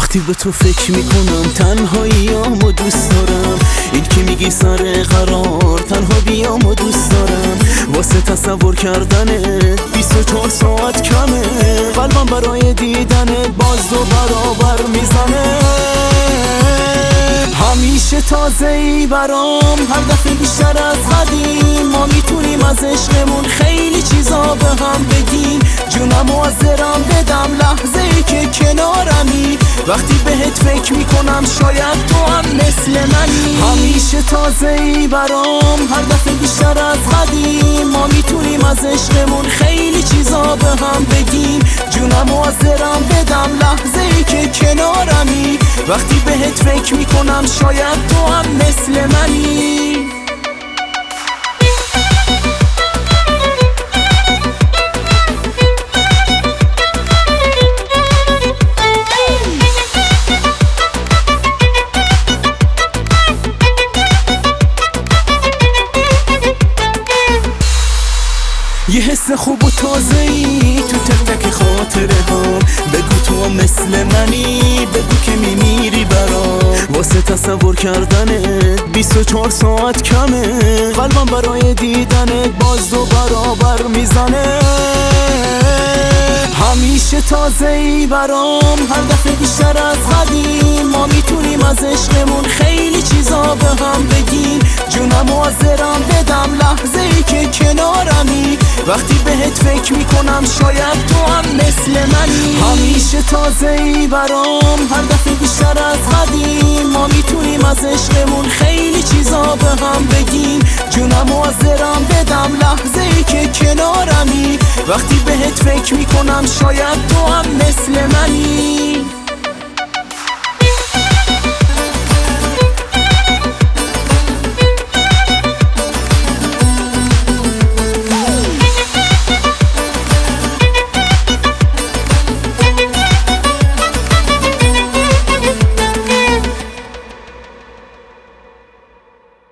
وقتی به تو فکر میکنم تنهاییامو دوست دارم. این که میگی سر قرار تنها بیامو دوست دارم. واسه تصور کردنت 24 ساعت کمه. قلبم برای دیدنت باز 2 برابر میزنه. همیشه تازه ای برام، هر دفعه بیشتر از قدیم. ما میتونیم از عشقمون خیلی چیزا به هم بگیم. جونم و از دلم بدم لحظه ای که کنارمی. وقتی بهت فکر میکنم شاید تو هم مثل منی. همیشه تازه ای برام، هر دفعه بیشتر از قدیم. ما میتونیم از عشقمون خیلی چیزا به هم بگیم. جونم و از دلم بدم لحظه ای که کنارمی. وقتی بهت فکر میکنم شاید تو هم مثل منی. یه حس خوب و تازه‌ای تو تک تک خاطره ها. بگو تو هم مثل منی، بگو که میمیری برام. واسه تصور کردنت 24 ساعت کمه. قلبم برای دیدنت باز 2 برابر میزنه. همیشه تازه ای برام، هر دفعه بیشتر از قدیم. ما میتونیم از عشقمون خیلی چیزا به هم بگیم. جونم و از دلم بدم لحظه ای که کنارمی. وقتی بهت فکر میکنم شاید تو هم مثل منی. همیشه تازه ای برام، هر دفعه بیشتر از قدیم. ما میتونیم از عشقمون خیلی چیزا به هم بگیم. جونم و از دلم بدم لحظه ای که کنارمی. وقتی بهت فکر میکنم شاید تو هم مثل منی.